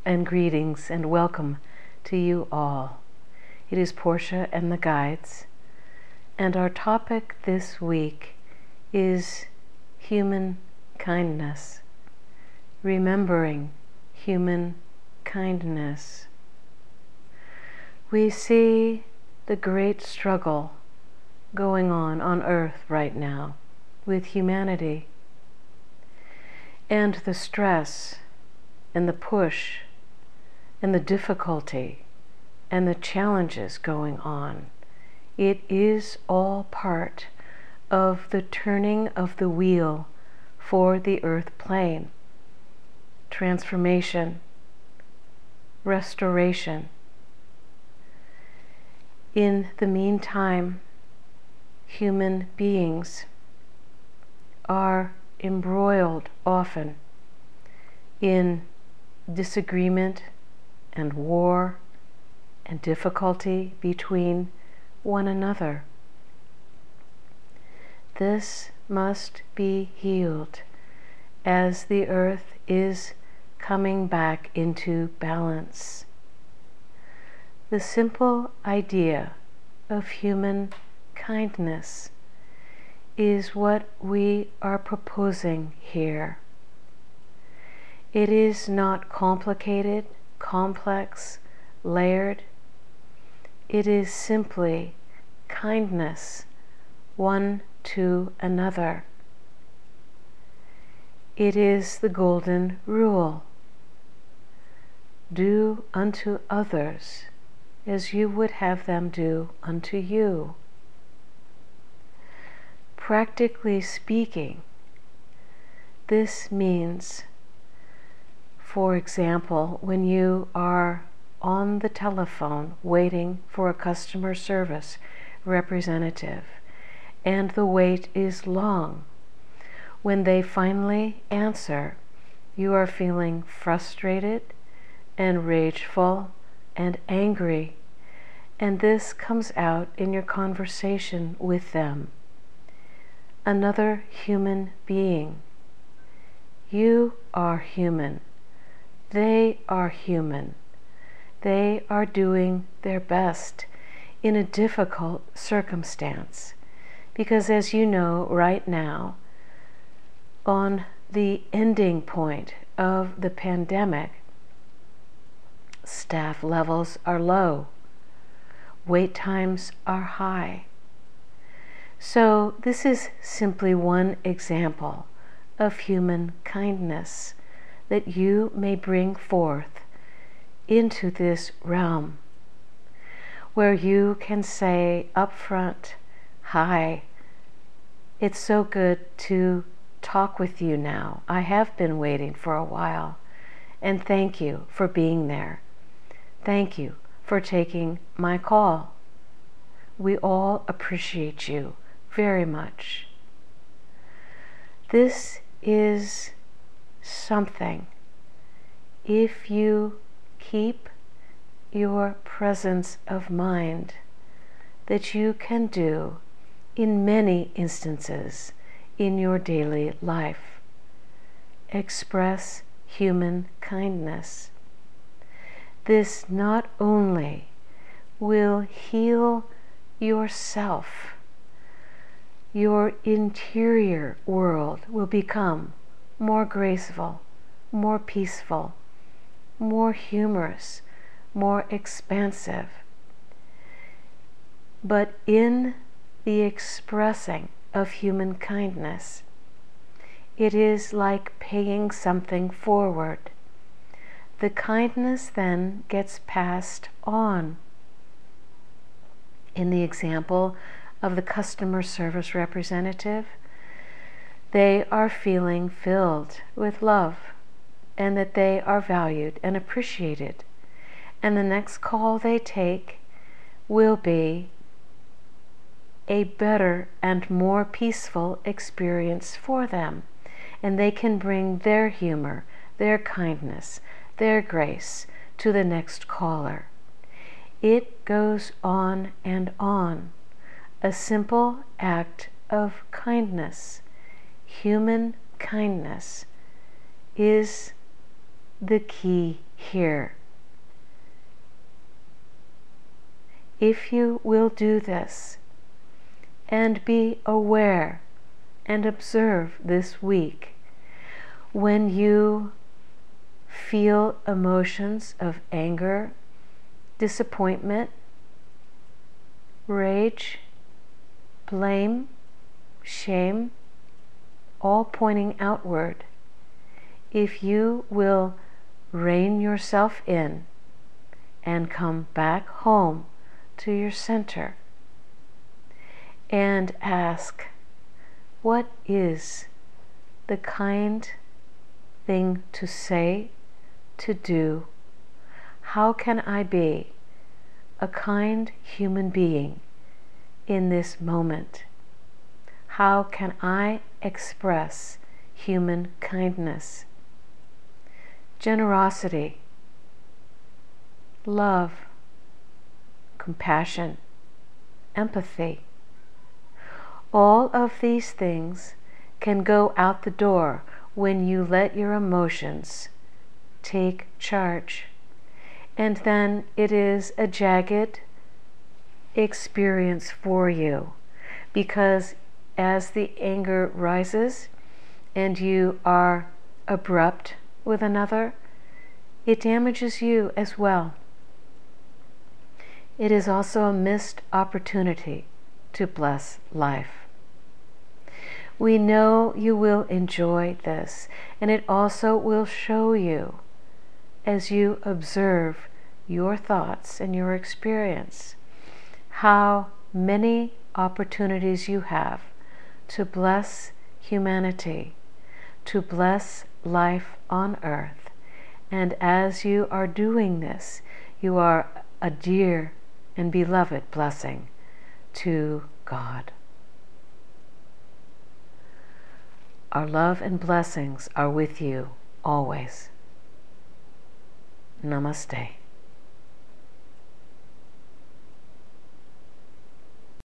and greetings and welcome to you all. It is Portia and the Guides, and our topic this week is human kindness, remembering human kindness. We see the great struggle going on Earth right now with humanity, and the stress and the push and the difficulty and the challenges going on. It is all part of the turning of the wheel for the earth plane. Transformation, restoration. In the meantime, human beings are embroiled often in disagreement and war and difficulty between one another. This must be healed as the earth is coming back into balance. The simple idea of human kindness is what we are proposing here. It is not complicated, complex, layered. It is simply kindness one to another. It is the golden rule. Do unto others as you would have them do unto you. Practically speaking, this means, for example, when you are on the telephone waiting for a customer service representative and the wait is long, when they finally answer, you are feeling frustrated and rageful and angry, and this comes out in your conversation with them. Another human being. You are human. They are human. They are doing their best in a difficult circumstance. Because as you know right now, on the ending point of the pandemic, staff levels are low. Wait times are high. So this is simply one example of human kindness that you may bring forth into this realm, where you can say up front, "Hi, it's so good to talk with you now. I have been waiting for a while, and thank you for being there. Thank you for taking my call. We all appreciate you very much." This is something, if you keep your presence of mind, that you can do in many instances in your daily life. Express human kindness. This not only will heal yourself, your interior world will become more graceful, more peaceful, more humorous, more expansive. But in the expressing of human kindness, it is like paying something forward. The kindness then gets passed on. In the example of the customer service representative, they are feeling filled with love and that they are valued and appreciated. And the next call they take will be a better and more peaceful experience for them. And they can bring their humor, their kindness, their grace to the next caller. It goes on and on. A simple act of kindness, human kindness, is the key here. If you will do this and be aware and observe this week, when you feel emotions of anger, disappointment, rage, blame, shame, all pointing outward, if you will rein yourself in and come back home to your center and ask, what is the kind thing to say, to do? How can I be a kind human being in this moment? How can I express human kindness, generosity, love, compassion, empathy? All of these things can go out the door when you let your emotions take charge. And then it is a jagged experience for you, because as the anger rises and you are abrupt with another, it damages you as well. It is also a missed opportunity to bless life. We know you will enjoy this, and it also will show you, as you observe your thoughts and your experience, how many opportunities you have to bless humanity, to bless life on earth. And as you are doing this, you are a dear and beloved blessing to God. Our love and blessings are with you always. Namaste.